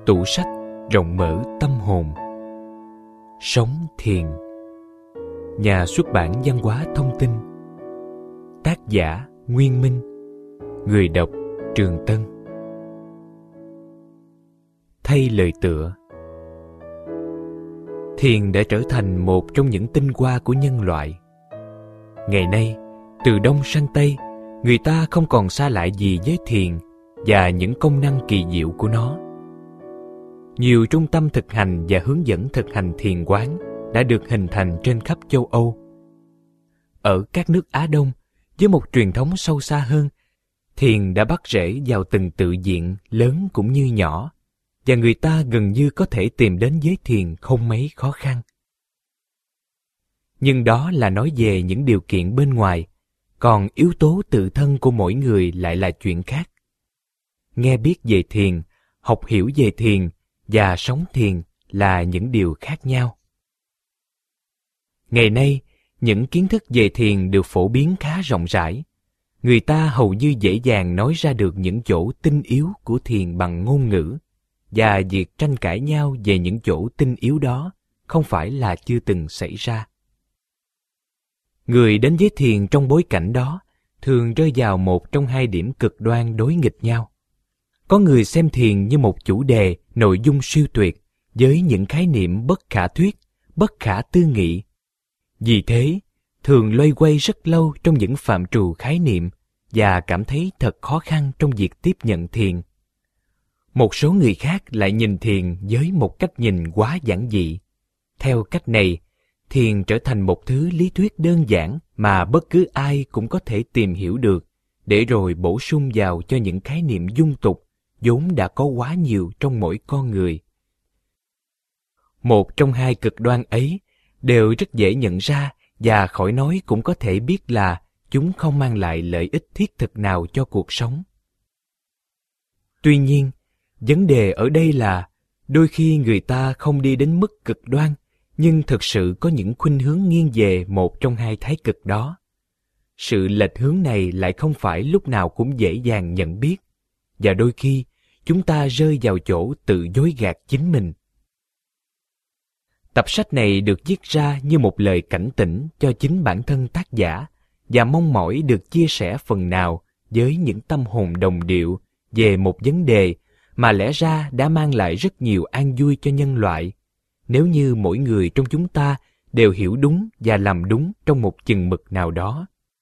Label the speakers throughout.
Speaker 1: tủ sách rộng mở tâm hồn. Sống thiền. Nhà xuất bản Văn hóa Thông tin. Tác giả Nguyên Minh. Người đọc Trường Tân. Thay lời tựa. Thiền đã trở thành một trong những tinh hoa của nhân loại. Ngày nay, từ Đông sang Tây, người ta không còn xa lạ gì với thiền và những công năng kỳ diệu của nó. Nhiều trung tâm thực hành và hướng dẫn thực hành thiền quán đã được hình thành trên khắp châu Âu. Ở các nước Á Đông, với một truyền thống sâu xa hơn, thiền đã bắt rễ vào từng tự viện lớn cũng như nhỏ, và người ta gần như có thể tìm đến với thiền không mấy khó khăn. Nhưng đó là nói về những điều kiện bên ngoài, còn yếu tố tự thân của mỗi người lại là chuyện khác. Nghe biết về thiền, học hiểu về thiền và sống thiền là những điều khác nhau. Ngày nay, những kiến thức về thiền được phổ biến khá rộng rãi. Người ta hầu như dễ dàng nói ra được những chỗ tinh yếu của thiền bằng ngôn ngữ, và việc tranh cãi nhau về những chỗ tinh yếu đó không phải là chưa từng xảy ra. Người đến với thiền trong bối cảnh đó thường rơi vào một trong hai điểm cực đoan đối nghịch nhau. Có người xem thiền như một chủ đề, nội dung siêu tuyệt, với những khái niệm bất khả thuyết, bất khả tư nghị. Vì thế, thường loay quay rất lâu trong những phạm trù khái niệm và cảm thấy thật khó khăn trong việc tiếp nhận thiền. Một số người khác lại nhìn thiền với một cách nhìn quá giản dị. Theo cách này, thiền trở thành một thứ lý thuyết đơn giản mà bất cứ ai cũng có thể tìm hiểu được, để rồi bổ sung vào cho những khái niệm dung tục vốn đã có quá nhiều trong mỗi con người. Một trong hai cực đoan ấy đều rất dễ nhận ra, và khỏi nói cũng có thể biết là chúng không mang lại lợi ích thiết thực nào cho cuộc sống. Tuy nhiên, vấn đề ở đây là đôi khi người ta không đi đến mức cực đoan, nhưng thực sự có những khuynh hướng nghiêng về một trong hai thái cực đó. Sự lệch hướng này lại không phải lúc nào cũng dễ dàng nhận biết, và đôi khi chúng ta rơi vào chỗ tự dối gạt chính mình. Tập sách này được viết ra như một lời cảnh tỉnh cho chính bản thân tác giả, và mong mỏi được chia sẻ phần nào với những tâm hồn đồng điệu về một vấn đề mà lẽ ra đã mang lại rất nhiều an vui cho nhân loại, nếu như mỗi người trong chúng ta đều hiểu đúng và làm đúng trong một chừng mực nào đó.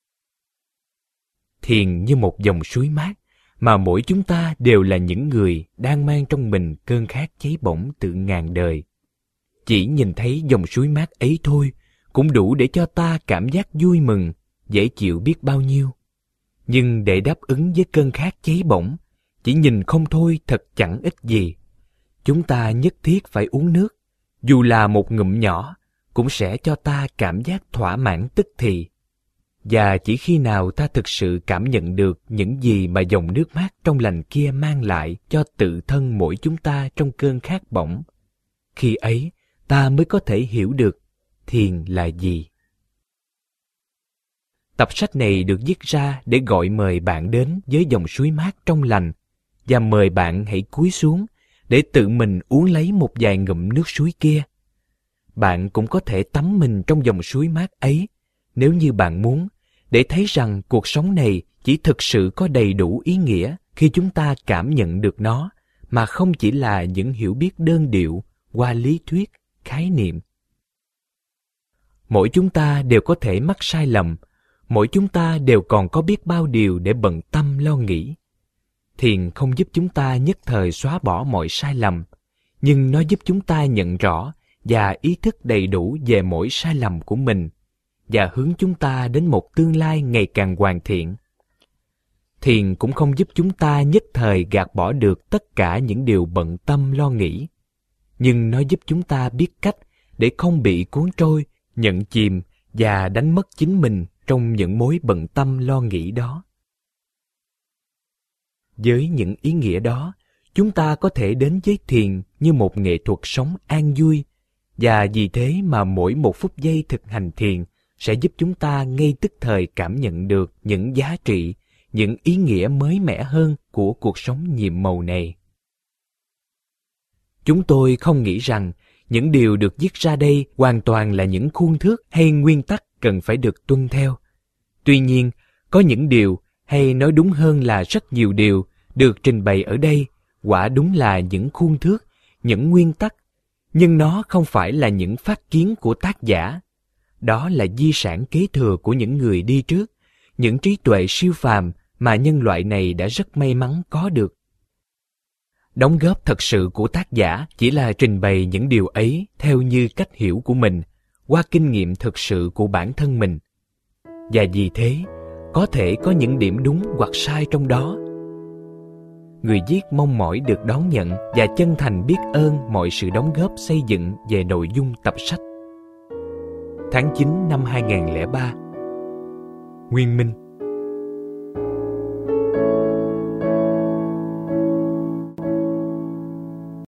Speaker 1: Thiền như một dòng suối mát, mà mỗi chúng ta đều là những người đang mang trong mình cơn khát cháy bỏng từ ngàn đời. Chỉ nhìn thấy dòng suối mát ấy thôi cũng đủ để cho ta cảm giác vui mừng, dễ chịu biết bao nhiêu. Nhưng để đáp ứng với cơn khát cháy bỏng, chỉ nhìn không thôi thật chẳng ích gì. Chúng ta nhất thiết phải uống nước, dù là một ngụm nhỏ, cũng sẽ cho ta cảm giác thỏa mãn tức thì. Và chỉ khi nào ta thực sự cảm nhận được những gì mà dòng nước mát trong lành kia mang lại cho tự thân mỗi chúng ta trong cơn khát bỏng, khi ấy ta mới có thể hiểu được thiền là gì. Tập sách này được viết ra để gọi mời bạn đến với dòng suối mát trong lành, và mời bạn hãy cúi xuống để tự mình uống lấy một vài ngụm nước suối kia. Bạn cũng có thể tắm mình trong dòng suối mát ấy, nếu như bạn muốn, để thấy rằng cuộc sống này chỉ thực sự có đầy đủ ý nghĩa khi chúng ta cảm nhận được nó, mà không chỉ là những hiểu biết đơn điệu qua lý thuyết, khái niệm. Mỗi chúng ta đều có thể mắc sai lầm, mỗi chúng ta đều còn có biết bao điều để bận tâm lo nghĩ. Thiền không giúp chúng ta nhất thời xóa bỏ mọi sai lầm, nhưng nó giúp chúng ta nhận rõ và ý thức đầy đủ về mỗi sai lầm của mình, và hướng chúng ta đến một tương lai ngày càng hoàn thiện. Thiền cũng không giúp chúng ta nhất thời gạt bỏ được tất cả những điều bận tâm lo nghĩ, nhưng nó giúp chúng ta biết cách để không bị cuốn trôi, nhận chìm và đánh mất chính mình trong những mối bận tâm lo nghĩ đó. Với những ý nghĩa đó, chúng ta có thể đến với thiền như một nghệ thuật sống an vui, và vì thế mà mỗi một phút giây thực hành thiền sẽ giúp chúng ta ngay tức thời cảm nhận được những giá trị, những ý nghĩa mới mẻ hơn của cuộc sống nhiệm màu này. Chúng tôi không nghĩ rằng những điều được viết ra đây hoàn toàn là những khuôn thước hay nguyên tắc cần phải được tuân theo. Tuy nhiên, có những điều, hay nói đúng hơn là rất nhiều điều, được trình bày ở đây, quả đúng là những khuôn thước, những nguyên tắc, nhưng nó không phải là những phát kiến của tác giả. Đó là di sản kế thừa của những người đi trước, những trí tuệ siêu phàm mà nhân loại này đã rất may mắn có được. Đóng góp thật sự của tác giả chỉ là trình bày những điều ấy theo như cách hiểu của mình, qua kinh nghiệm thực sự của bản thân mình. Và vì thế, có thể có những điểm đúng hoặc sai trong đó. Người viết mong mỏi được đón nhận và chân thành biết ơn mọi sự đóng góp xây dựng về nội dung tập sách. Tháng 9 năm 2003. Nguyên Minh.